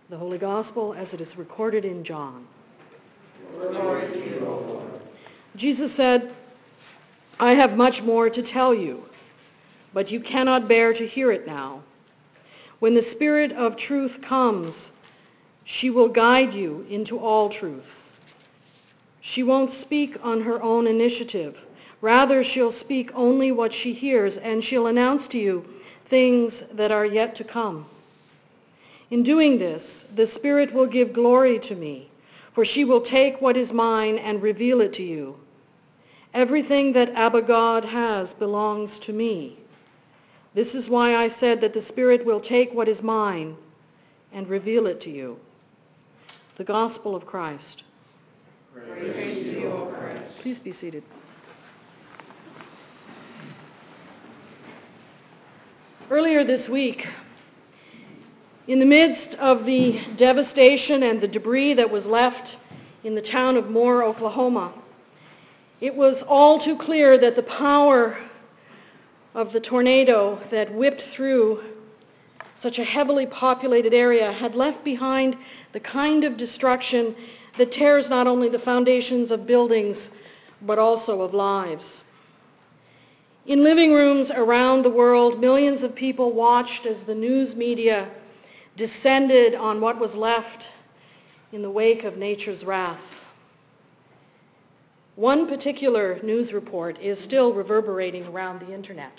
The Holy Gospel as it is recorded in John. Glory to you, O Lord. Jesus said, "I have much more to tell you, but you cannot bear to hear it now. When the Spirit of truth comes, she will guide you into all truth. She won't speak on her own initiative. Rather, she'll speak only what she hears, and she'll announce to you things that are yet to come. In doing this, the Spirit will give glory to me, for she will take what is mine and reveal it to you. Everything that Abba God has belongs to me. This is why I said that the Spirit will take what is mine and reveal it to you." The Gospel of Christ. Praise to you, O Christ. Please be seated. Earlier this week, in the midst of the devastation and the debris that was left in the town of Moore, Oklahoma, it was all too clear that the power of the tornado that whipped through such a heavily populated area had left behind the kind of destruction that tears not only the foundations of buildings, but also of lives. In living rooms around the world, millions of people watched as the news media descended on what was left in the wake of nature's wrath. One particular news report is still reverberating around the internet.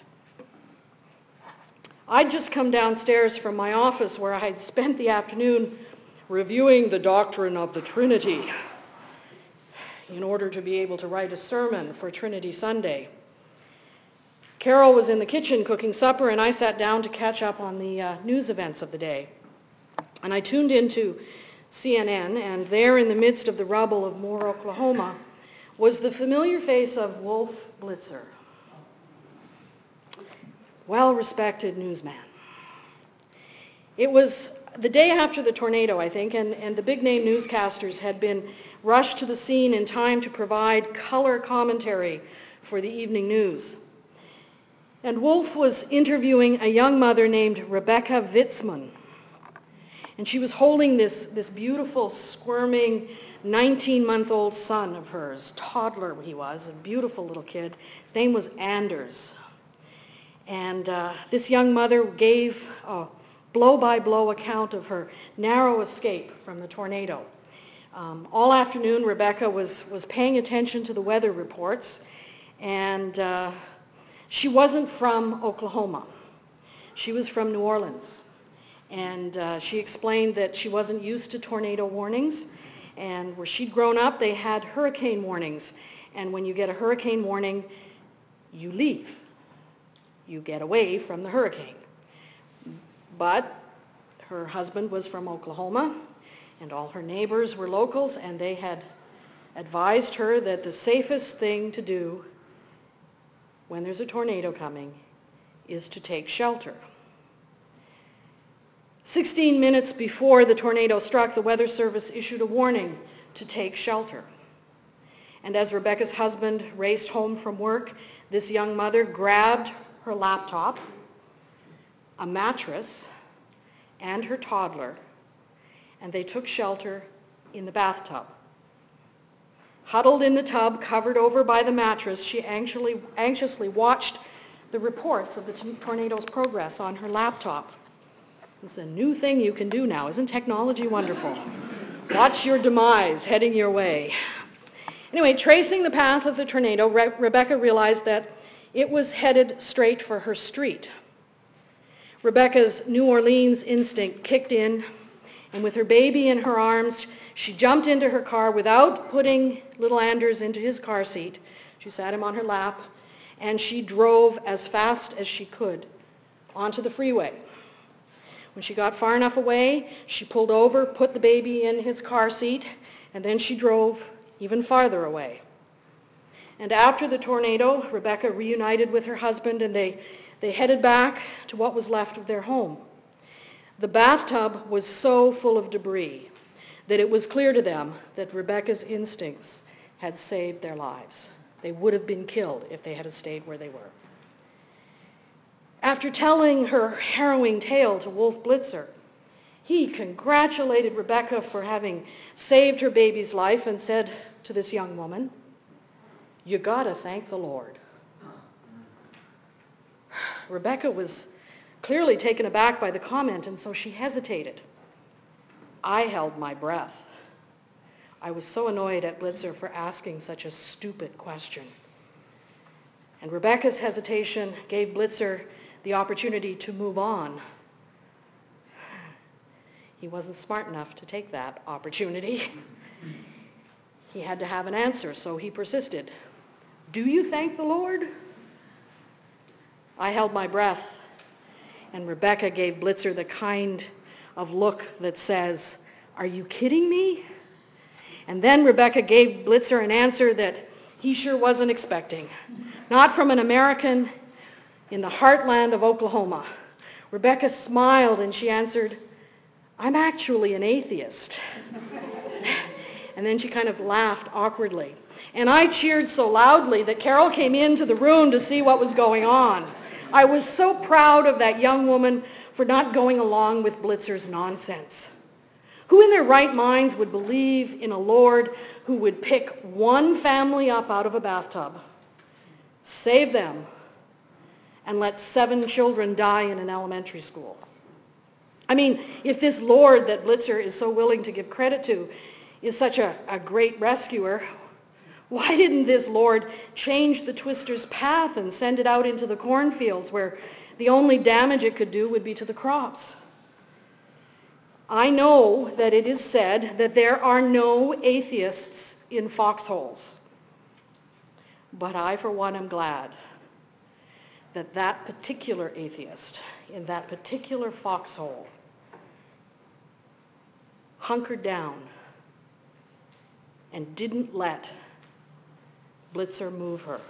I'd just come downstairs from my office where I had spent the afternoon reviewing the doctrine of the Trinity in order to be able to write a sermon for Trinity Sunday. Carol was in the kitchen cooking supper, and I sat down to catch up on the news events of the day. And I tuned into CNN, and there in the midst of the rubble of Moore, Oklahoma, was the familiar face of Wolf Blitzer, well-respected newsman. It was the day after the tornado, I think, and the big-name newscasters had been rushed to the scene in time to provide color commentary for the evening news. And Wolf was interviewing a young mother named Rebecca Vitzman. And she was holding this beautiful, squirming 19-month-old son of hers, toddler he was, a beautiful little kid. His name was Anders. And this young mother gave a blow-by-blow account of her narrow escape from the tornado. All afternoon, Rebecca was paying attention to the weather reports, and she wasn't from Oklahoma. She was from New Orleans. And she explained that she wasn't used to tornado warnings, and where she'd grown up, they had hurricane warnings. And when you get a hurricane warning, you leave. You get away from the hurricane. But her husband was from Oklahoma, and all her neighbors were locals, and they had advised her that the safest thing to do when there's a tornado coming is to take shelter. 16 minutes before the tornado struck, the Weather Service issued a warning to take shelter. And as Rebecca's husband raced home from work, this young mother grabbed her laptop, a mattress, and her toddler, and they took shelter in the bathtub. Huddled in the tub, covered over by the mattress, she anxiously watched the reports of the tornado's progress on her laptop. It's a new thing you can do now. Isn't technology wonderful? Watch your demise heading your way. Anyway, tracing the path of the tornado, Rebecca realized that it was headed straight for her street. Rebecca's New Orleans instinct kicked in, and with her baby in her arms, she jumped into her car without putting little Anders into his car seat. She sat him on her lap, and she drove as fast as she could onto the freeway. When she got far enough away, she pulled over, put the baby in his car seat, and then she drove even farther away. And after the tornado, Rebecca reunited with her husband, and they headed back to what was left of their home. The bathtub was so full of debris that it was clear to them that Rebecca's instincts had saved their lives. They would have been killed if they had stayed where they were. After telling her harrowing tale to Wolf Blitzer, He congratulated Rebecca for having saved her baby's life and said to this young woman, "You gotta thank the Lord." Rebecca was clearly taken aback by the comment, and so she hesitated. I held my breath. I was so annoyed at Blitzer for asking such a stupid question. And Rebecca's hesitation gave Blitzer the opportunity to move on. He wasn't smart enough to take that opportunity. He had to have an answer, so he persisted. "Do you thank the Lord?" I held my breath, and Rebecca gave Blitzer the kind of look that says, "Are you kidding me?" And then Rebecca gave Blitzer an answer that he sure wasn't expecting. Not from an American in the heartland of Oklahoma. Rebecca smiled and she answered, "I'm actually an atheist." And then she kind of laughed awkwardly. And I cheered so loudly that Carol came into the room to see what was going on. I was so proud of that young woman for not going along with Blitzer's nonsense. Who in their right minds would believe in a Lord who would pick one family up out of a bathtub, save them, and let 7 children die in an elementary school? I mean, if this Lord that Blitzer is so willing to give credit to is such a great rescuer, why didn't this Lord change the twister's path and send it out into the cornfields where the only damage it could do would be to the crops? I know that it is said that there are no atheists in foxholes. But I, for one, am glad that that particular atheist in that particular foxhole hunkered down and didn't let Blitzer move her.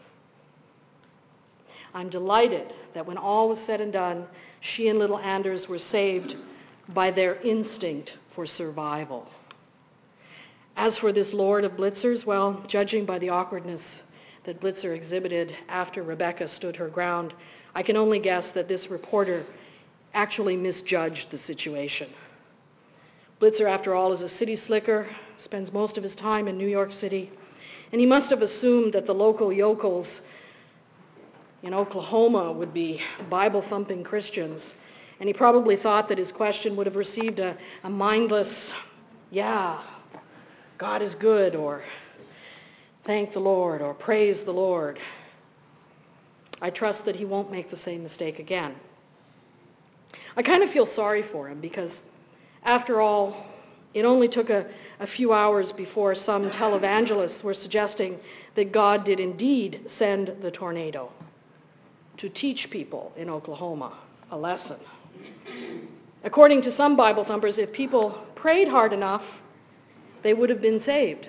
I'm delighted that when all was said and done, she and little Anders were saved by their instinct for survival. As for this Lord of Blitzer's, well, judging by the awkwardness that Blitzer exhibited after Rebecca stood her ground, I can only guess that this reporter actually misjudged the situation. Blitzer, after all, is a city slicker, spends most of his time in New York City, and he must have assumed that the local yokels in Oklahoma would be Bible-thumping Christians, and he probably thought that his question would have received a mindless, "Yeah, God is good," or "Thank the Lord," or "Praise the Lord." I trust that he won't make the same mistake again. I kind of feel sorry for him because, after all, it only took a few hours before some televangelists were suggesting that God did indeed send the tornado to teach people in Oklahoma a lesson. According to some Bible thumpers, if people prayed hard enough, they would have been saved.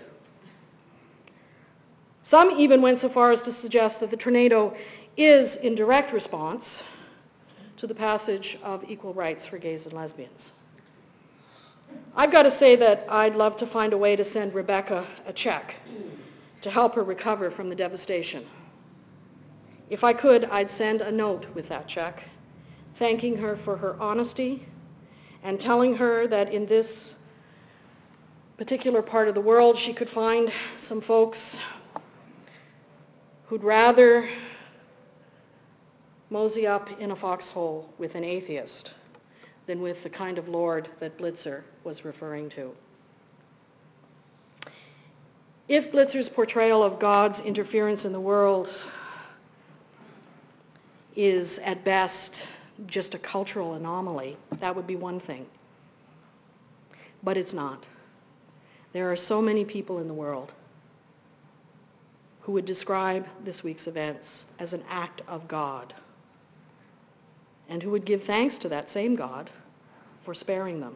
Some even went so far as to suggest that the tornado is in direct response to the passage of equal rights for gays and lesbians. I've got to say that I'd love to find a way to send Rebecca a check to help her recover from the devastation. If I could, I'd send a note with that check, thanking her for her honesty and telling her that in this particular part of the world she could find some folks who'd rather mosey up in a foxhole with an atheist than with the kind of Lord that Blitzer was referring to. If Blitzer's portrayal of God's interference in the world is at best just a cultural anomaly, that would be one thing. But it's not. There are so many people in the world who would describe this week's events as an act of God, and who would give thanks to that same God for sparing them.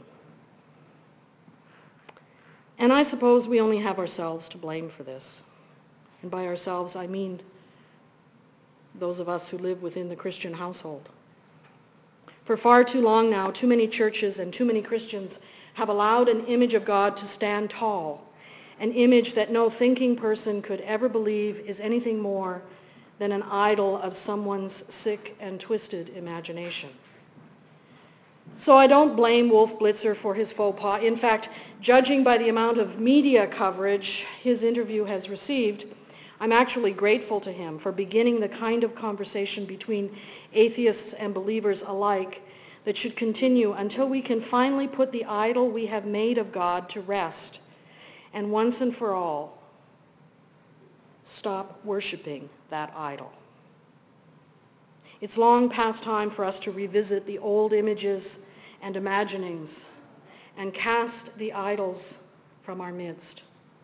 And I suppose we only have ourselves to blame for this. And by ourselves, I mean those of us who live within the Christian household. For far too long now, too many churches and too many Christians have allowed an image of God to stand tall, an image that no thinking person could ever believe is anything more than an idol of someone's sick and twisted imagination. So I don't blame Wolf Blitzer for his faux pas. In fact, judging by the amount of media coverage his interview has received, I'm actually grateful to him for beginning the kind of conversation between atheists and believers alike that should continue until we can finally put the idol we have made of God to rest, and once and for all, stop worshiping that idol. It's long past time for us to revisit the old images and imaginings and cast the idols from our midst.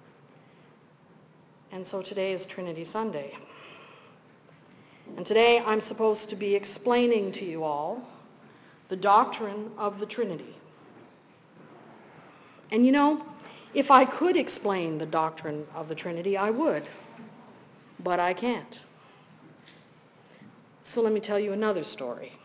And so today is Trinity Sunday. And today I'm supposed to be explaining to you all the doctrine of the Trinity. And you know, if I could explain the doctrine of the Trinity, I would, but I can't. So let me tell you another story.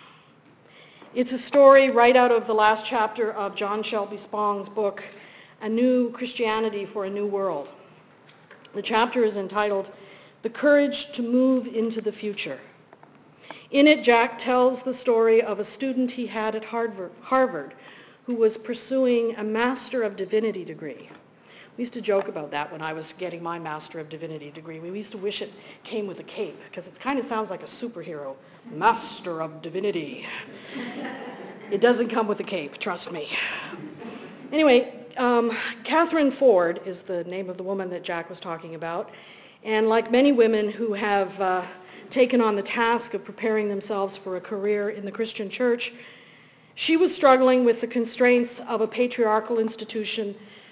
It's a story right out of the last chapter of John Shelby Spong's book, A New Christianity for a New World. The chapter is entitled, The Courage to Move into the Future. In it, Jack tells the story of a student he had at Harvard who was pursuing a Master of Divinity degree. We used to joke about that when I was getting my Master of Divinity degree. We used to wish it came with a cape because it kind of sounds like a superhero. Master of Divinity. It doesn't come with a cape, trust me. Anyway, Catherine Ford is the name of the woman that Jack was talking about. And like many women who have taken on the task of preparing themselves for a career in the Christian church, she was struggling with the constraints of a patriarchal institution,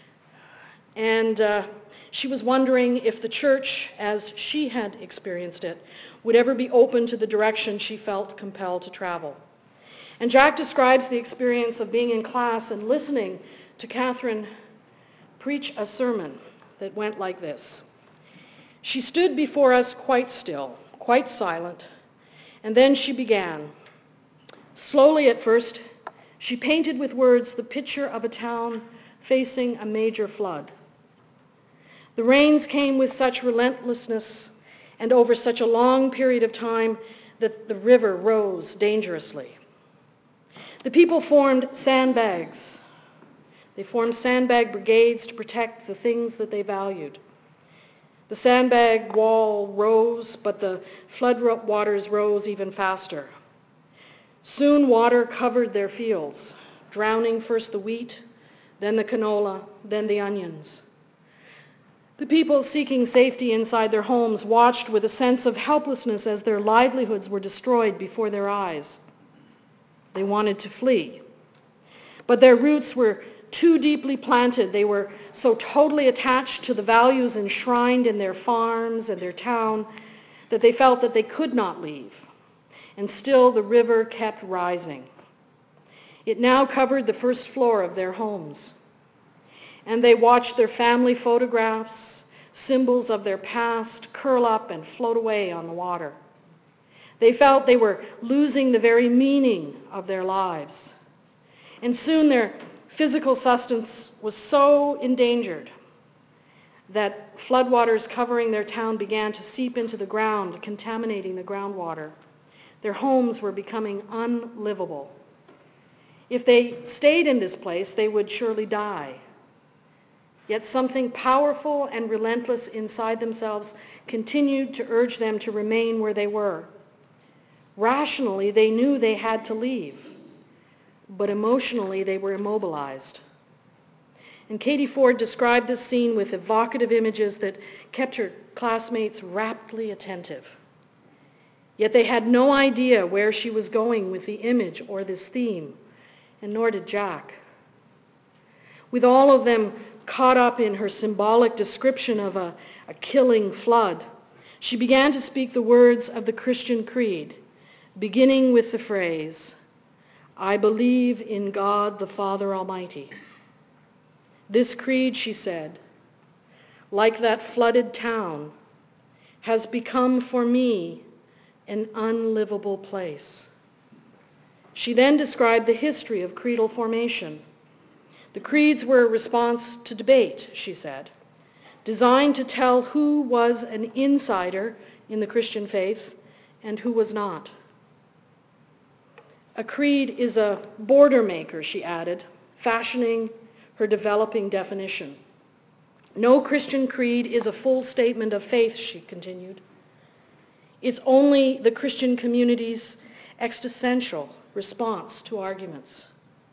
and she was wondering if the church, as she had experienced it, would ever be open to the direction she felt compelled to travel. And Jack describes the experience of being in class and listening to Catherine preach a sermon that went like this. She stood before us quite still, quite silent, and then she began. Slowly at first, she painted with words the picture of a town facing a major flood. The rains came with such relentlessness and over such a long period of time that the river rose dangerously. The people formed sandbags. They formed sandbag brigades to protect the things that they valued. The sandbag wall rose, but the flood waters rose even faster. Soon water covered their fields, drowning first the wheat, then the canola, then the onions. The people seeking safety inside their homes watched with a sense of helplessness as their livelihoods were destroyed before their eyes. They wanted to flee, but their roots were too deeply planted. They were so totally attached to the values enshrined in their farms and their town that they felt that they could not leave. And still the river kept rising. It now covered the first floor of their homes. And they watched their family photographs, symbols of their past, curl up and float away on the water. They felt they were losing the very meaning of their lives. And soon their physical sustenance was so endangered that floodwaters covering their town began to seep into the ground, contaminating the groundwater. Their homes were becoming unlivable. If they stayed in this place, they would surely die. Yet something powerful and relentless inside themselves continued to urge them to remain where they were. Rationally, they knew they had to leave, but emotionally, they were immobilized. And Katie Ford described this scene with evocative images that kept her classmates raptly attentive. Yet they had no idea where she was going with the image or this theme, and nor did Jack. With all of them caught up in her symbolic description of a killing flood, she began to speak the words of the Christian creed, beginning with the phrase, "I believe in God the Father Almighty." This creed, she said, like that flooded town, has become for me an unlivable place. She then described the history of creedal formation. The creeds were a response to debate, she said, designed to tell who was an insider in the Christian faith and who was not. A creed is a border maker, she added, fashioning her developing definition. No Christian creed is a full statement of faith, she continued. It's only the Christian community's existential response to arguments.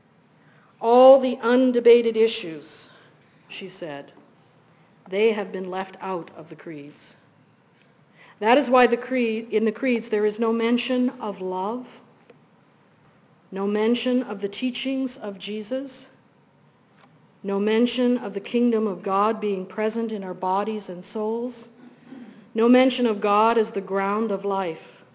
All the undebated issues, she said, they have been left out of the creeds. That is why in the creeds there is no mention of love, no mention of the teachings of Jesus, no mention of the kingdom of God being present in our bodies and souls, no mention of God as the ground of life.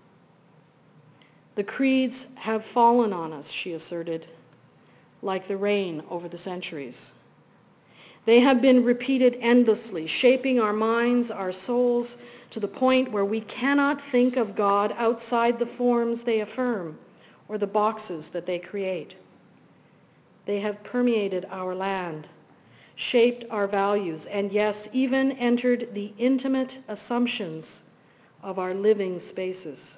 The creeds have fallen on us, she asserted, like the rain over the centuries. They have been repeated endlessly, shaping our minds, our souls, to the point where we cannot think of God outside the forms they affirm or the boxes that they create. They have permeated our land, shaped our values, and yes, even entered the intimate assumptions of our living spaces.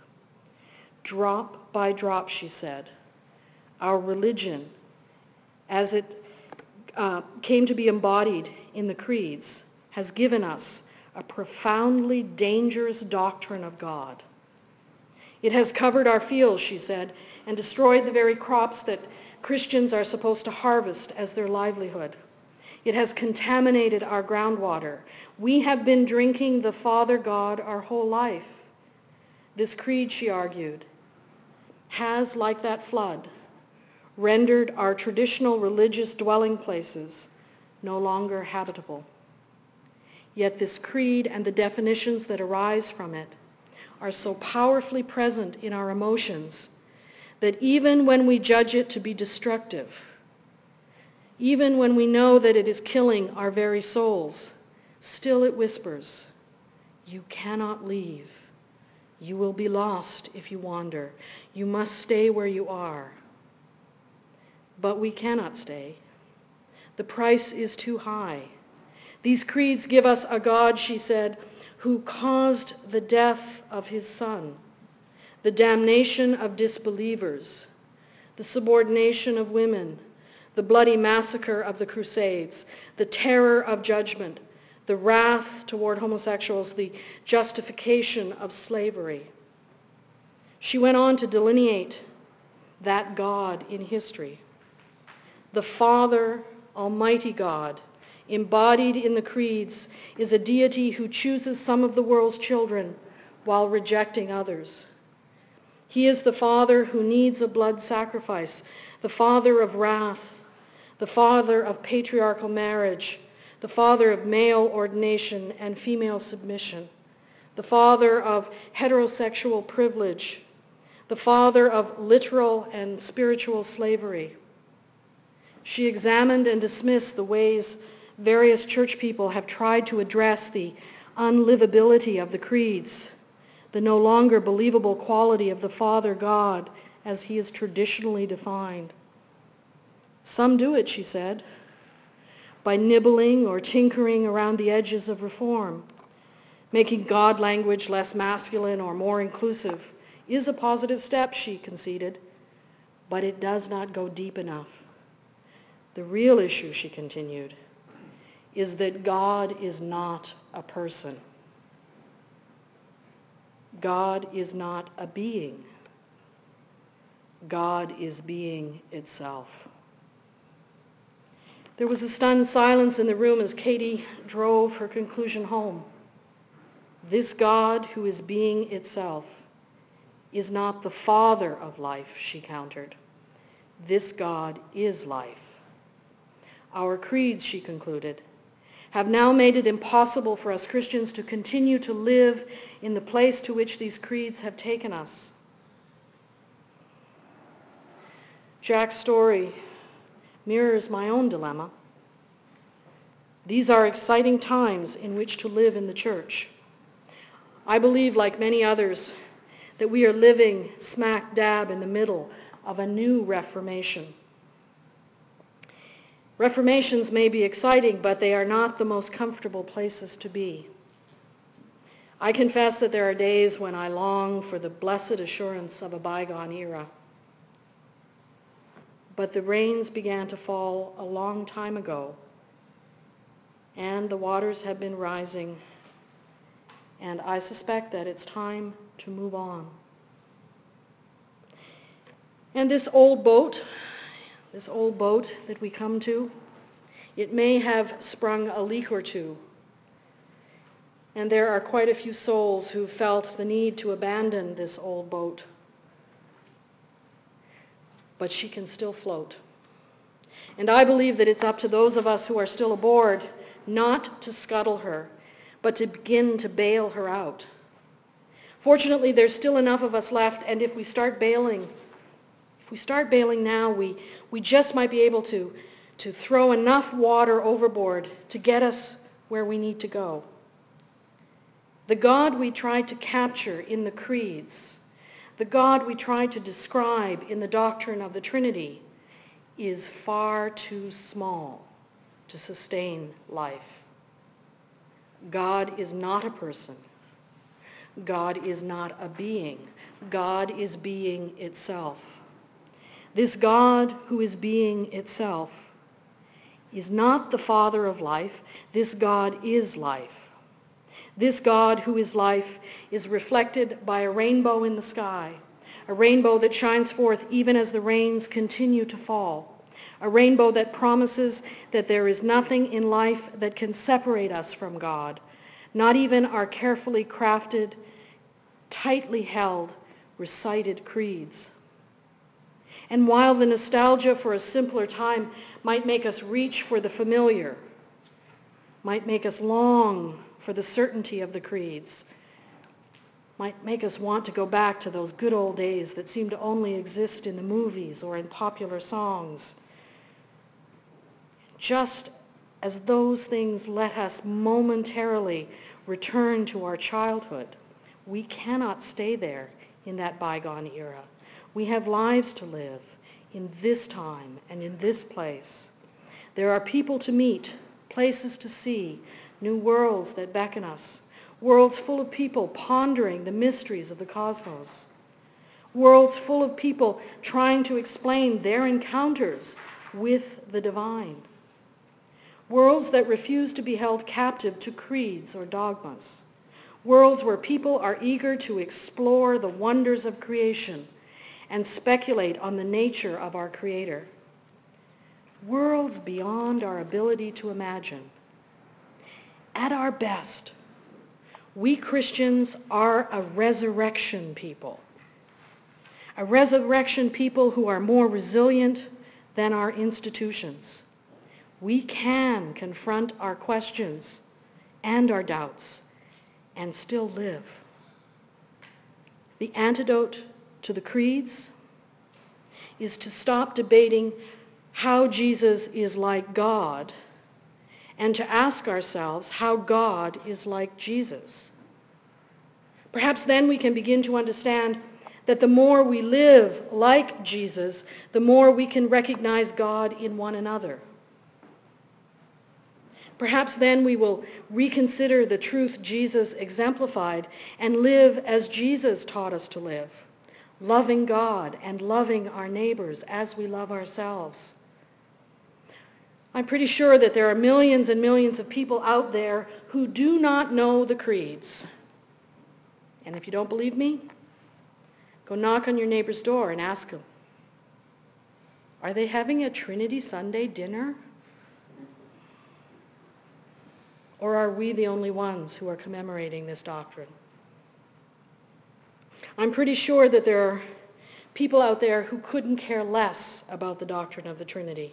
Drop by drop, she said, our religion, as it came to be embodied in the creeds, has given us a profoundly dangerous doctrine of God. It has covered our fields, she said, and destroyed the very crops that Christians are supposed to harvest as their livelihood. It has contaminated our groundwater. We have been drinking the Father God our whole life. This creed, she argued, has, like that flood, rendered our traditional religious dwelling places no longer habitable. Yet this creed and the definitions that arise from it are so powerfully present in our emotions that even when we judge it to be destructive, even when we know that it is killing our very souls, still it whispers, "You cannot leave. You will be lost if you wander. You must stay where you are." But we cannot stay. The price is too high. These creeds give us a God, she said, who caused the death of his Son, the damnation of disbelievers, the subordination of women, the bloody massacre of the Crusades, the terror of judgment, the wrath toward homosexuals, the justification of slavery. She went on to delineate that God in history. The Father, Almighty God, embodied in the creeds, is a deity who chooses some of the world's children while rejecting others. He is the Father who needs a blood sacrifice, the Father of wrath, the Father of patriarchal marriage, the Father of male ordination and female submission, the Father of heterosexual privilege, the Father of literal and spiritual slavery. She examined and dismissed the ways various church people have tried to address the unlivability of the creeds, the no longer believable quality of the Father God as he is traditionally defined. Some do it, she said, by nibbling or tinkering around the edges of reform. Making God language less masculine or more inclusive is a positive step, she conceded, but it does not go deep enough. The real issue, she continued, is that God is not a person. God is not a being. God is being itself. There was a stunned silence in the room as Katie drove her conclusion home. This God who is being itself is not the Father of life, she countered. This God is life. Our creeds, she concluded, have now made it impossible for us Christians to continue to live in the place to which these creeds have taken us. Jack's story mirrors my own dilemma. These are exciting times in which to live in the church. I believe, like many others, that we are living smack dab in the middle of a new Reformation. Reformations may be exciting, but they are not the most comfortable places to be. I confess that there are days when I long for the blessed assurance of a bygone era. but the rains began to fall a long time ago, and the waters have been rising, and I suspect that it's time to move on. And this old boat that we come to, it may have sprung a leak or two, and there are quite a few souls who felt the need to abandon this old boat. But she can still float. And I believe that it's up to those of us who are still aboard not to scuttle her, but to begin to bail her out. Fortunately, there's still enough of us left, and if we start bailing now, we just might be able to throw enough water overboard to get us where we need to go. The God we tried to capture in the creeds, the God we tried to describe in the doctrine of the Trinity, is far too small to sustain life. God is not a person. God is not a being. God is being itself. This God who is being itself is not the Father of life. This God is life. This God who is life is reflected by a rainbow in the sky, a rainbow that shines forth even as the rains continue to fall, a rainbow that promises that there is nothing in life that can separate us from God, not even our carefully crafted, tightly held, recited creeds. And while the nostalgia for a simpler time might make us reach for the familiar, might make us long for the certainty of the creeds, might make us want to go back to those good old days that seem to only exist in the movies or in popular songs. Just as those things let us momentarily return to our childhood, we cannot stay there in that bygone era. We have lives to live in this time and in this place. There are people to meet, places to see, new worlds that beckon us, worlds full of people pondering the mysteries of the cosmos, worlds full of people trying to explain their encounters with the divine, worlds that refuse to be held captive to creeds or dogmas, worlds where people are eager to explore the wonders of creation and speculate on the nature of our Creator, worlds beyond our ability to imagine. At our best, we Christians are a resurrection people who are more resilient than our institutions. We can confront our questions and our doubts and still live. The antidote to the creeds is to stop debating how Jesus is like God and to ask ourselves how God is like Jesus. Perhaps then we can begin to understand that the more we live like Jesus, the more we can recognize God in one another. Perhaps then we will reconsider the truth Jesus exemplified and live as Jesus taught us to live, loving God and loving our neighbors as we love ourselves. I'm pretty sure that there are millions and millions of people out there who do not know the creeds. And if you don't believe me, go knock on your neighbor's door and ask them, are they having a Trinity Sunday dinner? Or are we the only ones who are commemorating this doctrine? I'm pretty sure that there are people out there who couldn't care less about the doctrine of the Trinity.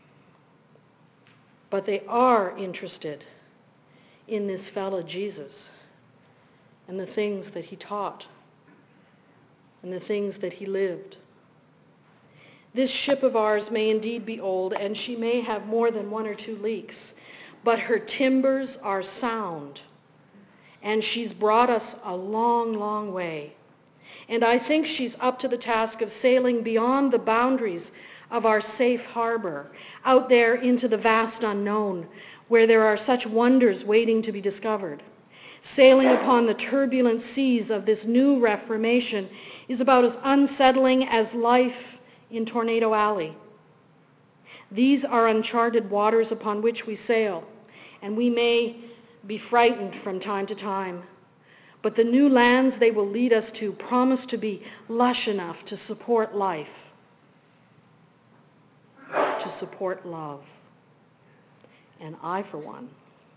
But they are interested in this fellow Jesus and the things that he taught and the things that he lived. This ship of ours may indeed be old, and she may have more than one or two leaks, but her timbers are sound, and she's brought us a long, long way. And I think she's up to the task of sailing beyond the boundaries of our safe harbor, out there into the vast unknown, where there are such wonders waiting to be discovered. Sailing upon the turbulent seas of this new Reformation is about as unsettling as life in Tornado Alley. These are uncharted waters upon which we sail, and we may be frightened from time to time. But the new lands they will lead us to promise to be lush enough to support life, to support love. And I, for one,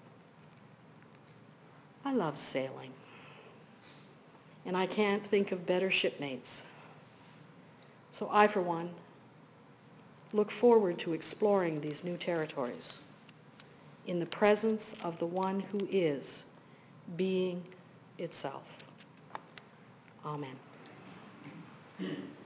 I love sailing. And I can't think of better shipmates. So I, for one, look forward to exploring these new territories in the presence of the one who is being itself. Amen.